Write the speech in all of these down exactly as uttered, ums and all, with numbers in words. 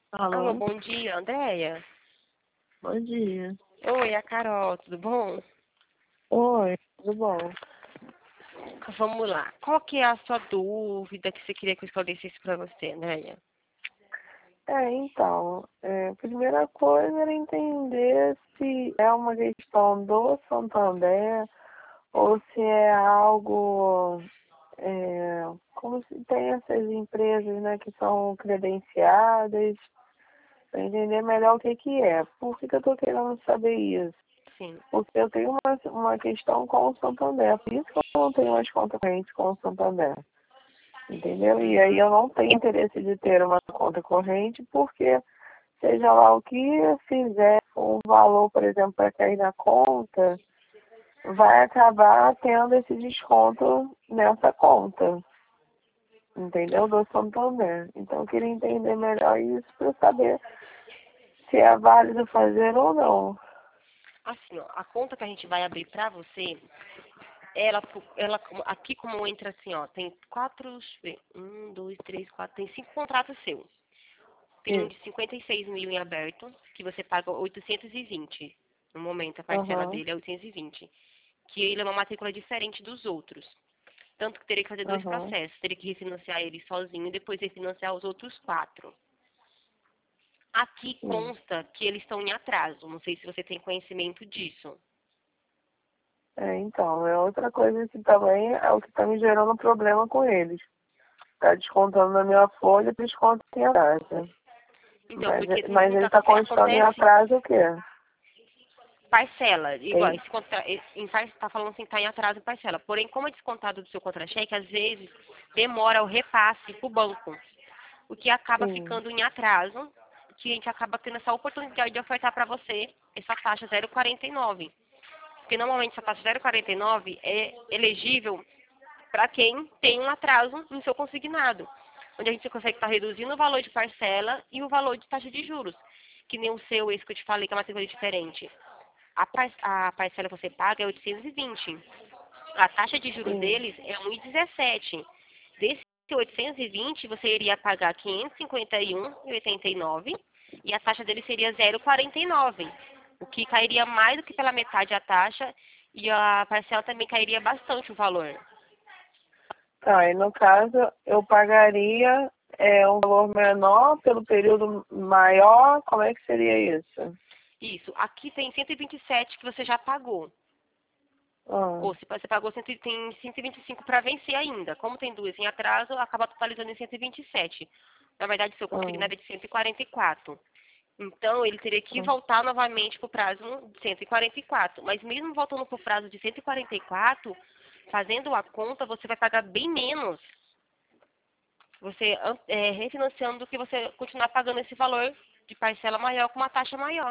Alô, Alô? bom dia, Andréia. Bom dia. Oi, é a Carol, tudo bom? Oi, tudo bom? Vamos lá. Qual que é a sua dúvida que você queria que eu esclarecesse para você, Andréia? É, então, é, a primeira coisa era entender se é uma questão do Santander ou se é algo, é, como se tem essas empresas, né, que são credenciadas, para entender melhor o que que é. Por que que eu estou querendo saber isso? Sim. Porque eu tenho uma, uma questão com o Santander, por isso que eu não tenho mais conta corrente com o Santander. Entendeu? E aí Uhum. eu não tenho interesse de ter uma conta corrente, porque seja lá o que fizer, um valor, por exemplo, para cair na conta, vai acabar tendo esse desconto nessa conta. Entendeu? Do Santander. Então eu queria entender melhor isso para saber se é válido fazer ou não. Assim, ó, a conta que a gente vai abrir para você, ela, ela, aqui como entra assim, ó, tem quatro, deixa eu ver, um, dois, três, quatro, tem cinco contratos seus. Tem um Isso. de cinquenta e seis mil em aberto, que você paga oitocentos e vinte. No momento, a parcela Aham, dele é oitocentos e vinte. Que ele é uma matrícula diferente dos outros. Tanto que teria que fazer dois aham. processos. Teria que refinanciar ele sozinho e depois refinanciar os outros quatro. Aqui Sim. consta que eles estão em atraso. Não sei se você tem conhecimento disso. É, então, é outra coisa que também é o que está me gerando problema com eles. Está descontando na minha folha, desconto em atraso. Então, Mas, porque mas ele muito está aconte- constando em acontece atraso o quê? parcela, igual, Hein? esse contra, está falando assim, está em atraso em parcela. Porém, como é descontado do seu contra-cheque, às vezes demora o repasse para o banco, o que acaba Sim. ficando em atraso, que a gente acaba tendo essa oportunidade de ofertar para você essa taxa zero vírgula quarenta e nove. Porque normalmente essa taxa zero vírgula quarenta e nove é elegível para quem tem um atraso no seu consignado, onde a gente consegue estar reduzindo o valor de parcela e o valor de taxa de juros, que nem o seu, esse que eu te falei, que é uma matrícula diferente. A, par a parcela que você paga é oitocentos e vinte. A taxa de juros Sim. deles é um vírgula dezessete. Desse oitocentos e vinte, você iria pagar quinhentos e cinquenta e um vírgula oitenta e nove e a taxa dele seria zero vírgula quarenta e nove, o que cairia mais do que pela metade a taxa e a parcela também cairia bastante o valor. Tá, e no caso eu pagaria é, um valor menor pelo período maior, como é que seria isso? Isso. Aqui tem cento e vinte e sete que você já pagou. Ah, Ou se você pagou cem, tem cento e vinte e cinco para vencer ainda. Como tem duas em atraso, acaba totalizando em cento e vinte e sete. Na verdade, o seu ah, consignado é de cento e quarenta e quatro. Então, ele teria que ah. voltar novamente para o prazo de cento e quarenta e quatro. Mas mesmo voltando para o prazo de cento e quarenta e quatro, fazendo a conta, você vai pagar bem menos. Você é, refinanciando do que você continuar pagando esse valor de parcela maior com uma taxa maior.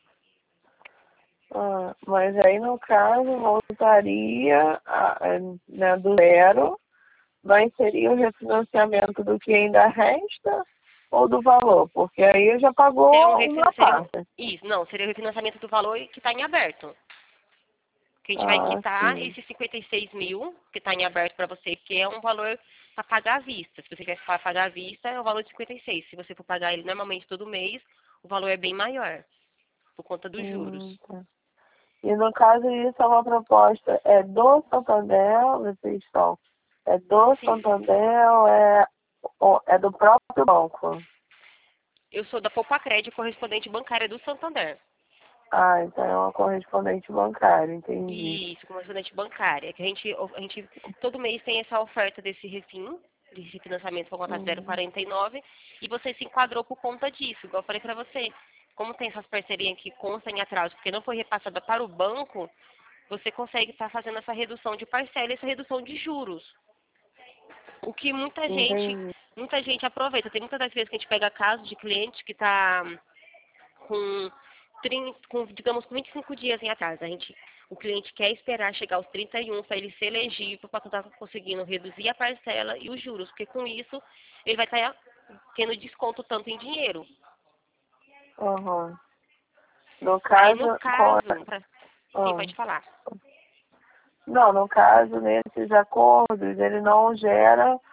Ah, mas aí no caso voltaria a, a, né, do zero, mas seria o refinanciamento do que ainda resta ou do valor? Porque aí já Seria um, pagou refi- uma seria um, parte. isso, não, seria o refinanciamento do valor que está em aberto. Que a gente vai Ah, quitar sim. esses cinquenta e seis mil que está em aberto para você, que é um valor para pagar à vista. Se você quer pagar à vista, é o valor de cinquenta e seis. Se você for pagar ele normalmente todo mês, o valor é bem maior, por conta dos juros. Hum, tá. E no caso isso é uma proposta, é do Santander, vocês estão, é do Sim, Santander ou é, ou é do próprio banco? eu sou da Poupa-Crédito, correspondente bancária do Santander. Ah, então é uma correspondente bancária, entendi. Isso, correspondente bancária. Que a gente, a gente todo mês tem essa oferta desse refim, desse financiamento com a taxa zero vírgula Hum, quarenta e nove, e você se enquadrou por conta disso, igual eu falei para você. Como tem essas parcerias que constam em atraso, porque não foi repassada para o banco, você consegue estar fazendo essa redução de parcela e essa redução de juros. O que muita gente, entendi. muita gente aproveita. Tem muitas das vezes que a gente pega casos de cliente que está com, trinta, com, digamos, com vinte e cinco dias em atraso. A gente, o cliente quer esperar chegar aos trinta e um para ele ser elegível, para estar conseguindo reduzir a parcela e os juros, porque com isso ele vai estar tendo desconto tanto em dinheiro. Uhum. No Aí no caso, com, caso, pra, sim, ah, pode falar. não, no caso, nesses acordos, ele não gera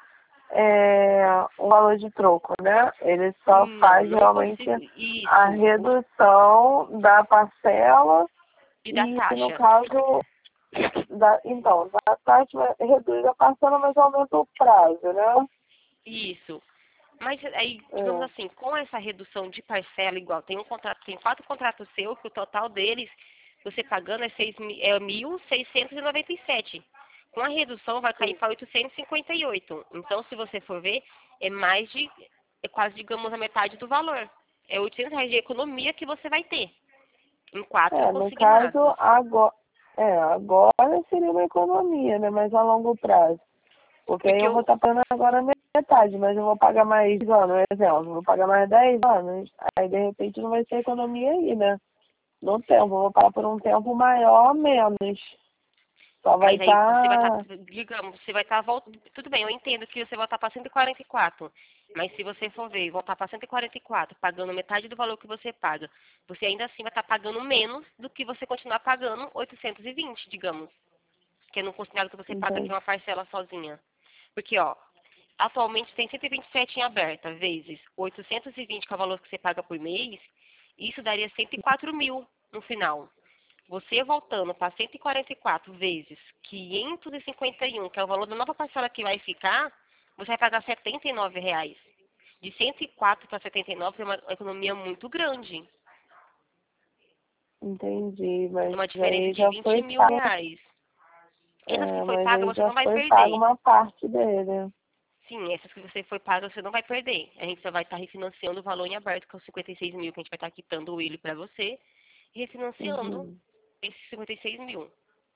é, um valor de troco, né? Ele só Não, faz não realmente consigo. Isso. a redução da parcela E da e, no taxa. caso, da, então, da taxa reduz a parcela, mas aumenta o prazo, né? Isso. Mas aí, digamos É. assim, com essa redução de parcela igual, tem um contrato, tem quatro contratos seus, que o total deles, você pagando é, seis, mi- é mil seiscentos e noventa e sete. Com a redução vai cair Sim, para oitocentos e cinquenta e oito. Então, se você for ver, é mais de, é quase, digamos, a metade do valor. É oitocentos reais de economia que você vai ter em quatro é, no caso, consignados. agora, é, agora seria uma economia, né? Mas a longo prazo. Porque aí Porque eu vou eu, estar pagando agora metade, mas eu vou pagar mais anos, exemplo, vou pagar mais dez anos, aí de repente não vai ser economia aí, né? No tempo, eu vou pagar por um tempo maior, menos. Só vai Mas aí você vai estar, estar. digamos, você vai estar voltando. Tudo bem, eu entendo que você vai estar para cento e quarenta e quatro. Mas se você for ver e voltar para cento e quarenta e quatro, pagando metade do valor que você paga, você ainda assim vai estar pagando menos do que você continuar pagando oitocentos e vinte, digamos. Que é no consignado que você paga aqui Entendi. uma parcela sozinha. Porque, ó, atualmente tem cento e vinte e sete em aberta, vezes oitocentos e vinte, que é o valor que você paga por mês, isso daria cento e quatro mil no final. Você voltando para cento e quarenta e quatro vezes quinhentos e cinquenta e um, que é o valor da nova parcela que vai ficar, você vai pagar setenta e nove reais. De cento e quatro para setenta e nove é uma economia muito grande. Entendi, É mas uma diferença aí de já vinte foi mil pago, reais. Essas que é, foi mas paga, aí você já não vai foi pago perder. uma parte dele. Sim, essas que você foi paga, você não vai perder. A gente só vai estar refinanciando o valor em aberto, que é os cinquenta e seis mil, que a gente vai estar quitando ele para você, e refinanciando Uhum. esses cinquenta e seis mil.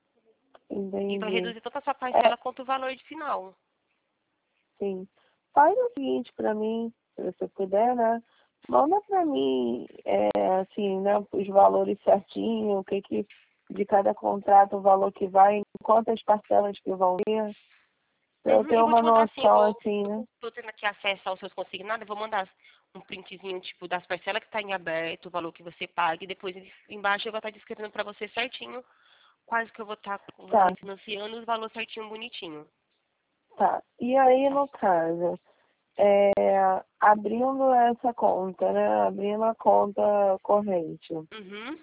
E vai Entendi. reduzir tanto a sua É, parcela quanto o valor de final. sim. Faz o seguinte pra mim, se você puder, né? Manda pra mim, é, assim, né, os valores certinho, o que que de cada contrato, o valor que vai, quantas parcelas que vão vir, pra eu Uhum, ter eu vou uma te mandar assim, eu noção, vou, assim, né? eu tô tendo aqui acesso aos seus consignados, eu vou mandar um printzinho, tipo, das parcelas que está em aberto, o valor que você paga, e depois embaixo eu vou estar descrevendo para você certinho quais que eu vou estar Tá, refinanciando e os valores certinho, bonitinho. tá. E aí, Tá? no caso, é, abrindo essa conta, né? Abrindo a conta corrente. Uhum.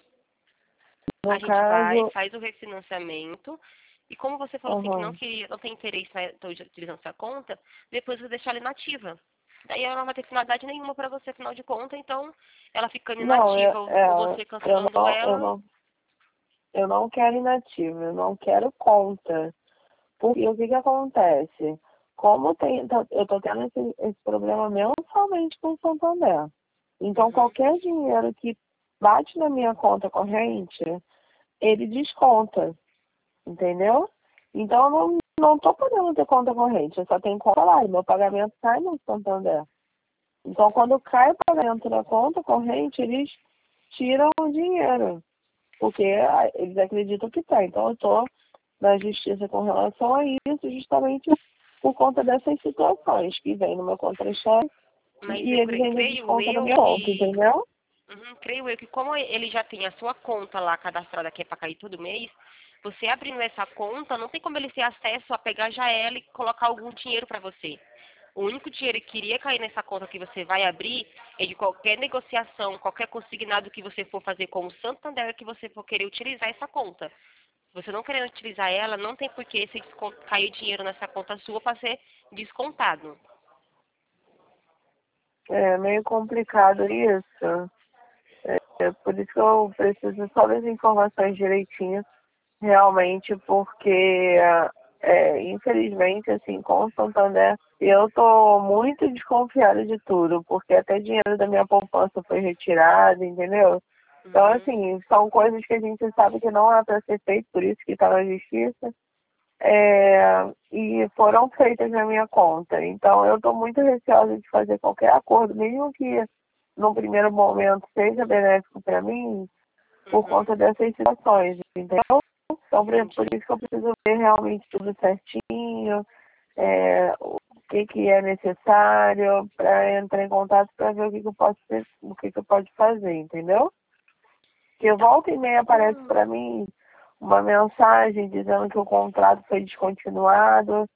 A No gente vai, caso, faz o refinanciamento, e como você falou assim que não aham. queria, não tem interesse em estar utilizando sua conta, depois eu vou deixar ela inativa. Daí ela não vai ter finalidade nenhuma para você, afinal de contas, então ela ficando Não, eu, inativa ou ou é, você eu cancelando não, eu ela. não, eu não quero inativo, eu não quero conta. Porque o que que acontece? Como tem, tá- eu tô tendo esse, esse problema mensalmente com o Santander. Então, Uhum. qualquer dinheiro que bate na minha conta corrente, ele desconta, entendeu? Então, eu não, não tô podendo ter conta corrente, eu só tenho conta lá, e meu pagamento sai no Santander. Então, quando cai o pagamento na conta corrente, eles tiram o dinheiro, porque ah, eles acreditam que tá. Então, eu tô na justiça com relação a isso, justamente por conta dessas situações que vem no meu contra-cheque Mas e eu eles cre- ainda creio descontam na eu minha conta, que. entendeu? Uhum, creio eu que como ele já tem a sua conta lá cadastrada que é para cair todo mês, você abrindo essa conta, não tem como ele ter acesso a pegar já ela e colocar algum dinheiro para você. O único dinheiro que iria cair nessa conta que você vai abrir é de qualquer negociação, qualquer consignado que você for fazer com o Santander que você for querer utilizar essa conta. Se você não querer utilizar ela, não tem por que se descon- cair dinheiro nessa conta sua para ser descontado. É meio complicado isso. É, é por isso que eu preciso só das informações direitinho, realmente, porque é, infelizmente, assim, com o Santander, eu tô muito desconfiada de tudo, porque até dinheiro da minha poupança foi retirado, entendeu? Então, Uhum. assim, são coisas que a gente sabe que não é para ser feito, por isso que está na justiça, é, e foram feitas na minha conta. Então, eu estou muito receosa de fazer qualquer acordo, mesmo que no primeiro momento seja benéfico para mim, por Uhum. conta dessas situações, entendeu? Então, por por Entendi. isso que eu preciso ver realmente tudo certinho, é, o que, que é necessário para entrar em contato para ver o que, que eu posso ter, o que, que eu posso fazer, entendeu? Que Então, volta e meia aparece hum, para mim uma mensagem dizendo que o contrato foi descontinuado.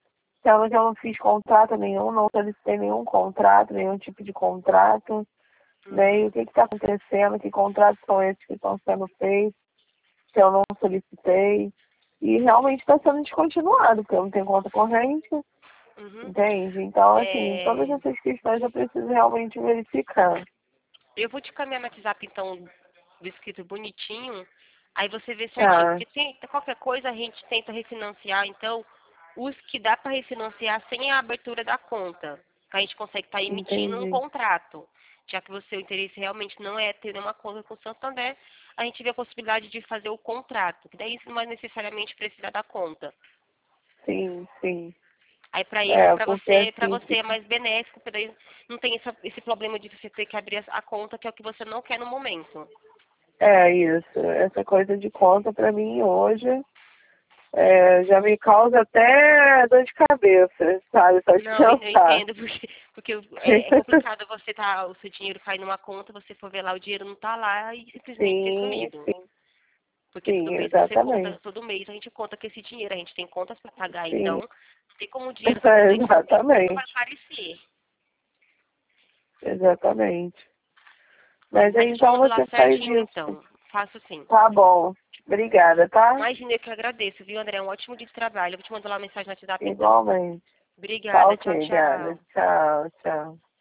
sendo que eu não fiz contrato nenhum, não solicitei nenhum contrato, nenhum tipo de contrato, né? E o que está acontecendo, que contratos são esses que estão sendo feitos, que eu não solicitei. E realmente está sendo descontinuado, porque eu não tenho conta corrente, Uhum. entende? Então, assim, todas É, essas questões eu preciso realmente verificar. eu vou te caminhar no WhatsApp, então, descrito bonitinho, aí você vê certinho. Tá, Porque tem, qualquer coisa a gente tenta refinanciar, então, os que dá para refinanciar sem a abertura da conta, que a gente consegue estar emitindo um entendi. contrato. Já que o seu interesse realmente não é ter uma conta com o Santander, a gente vê a possibilidade de fazer o contrato, que daí isso não vai necessariamente precisar da conta. Sim, sim. Aí para isso, É, para porque você, para assim, você é mais benéfico, porque daí não tem essa, esse problema de você ter que abrir a a conta, que é o que você não quer no momento. é isso. Essa coisa de conta pra mim hoje é, já me causa até dor de cabeça, sabe? Só de Não, eu eu pensar. entendo, porque, porque é, é complicado você tá, o seu dinheiro cair numa conta, você for ver lá, o dinheiro não tá lá e simplesmente ter Sim, sumido. sim, Porque todo sim, mês você conta, exatamente. todo mês a gente conta com esse dinheiro, a gente tem contas para pagar, então Sim, não tem como o dinheiro simplesmente sumir, não vai exatamente. aparecer. Exatamente. Mas aí Mas eu te então mando lá você faz certinho, isso. então. Faço sim. Tá bom. Obrigada, tá? Imagina, eu que agradeço, viu, André? Um ótimo dia de trabalho. Eu vou te mandar lá uma mensagem no WhatsApp, então. Igualmente. Tá Obrigada. Tchau, ok, Gada. tchau. Tchau, tchau.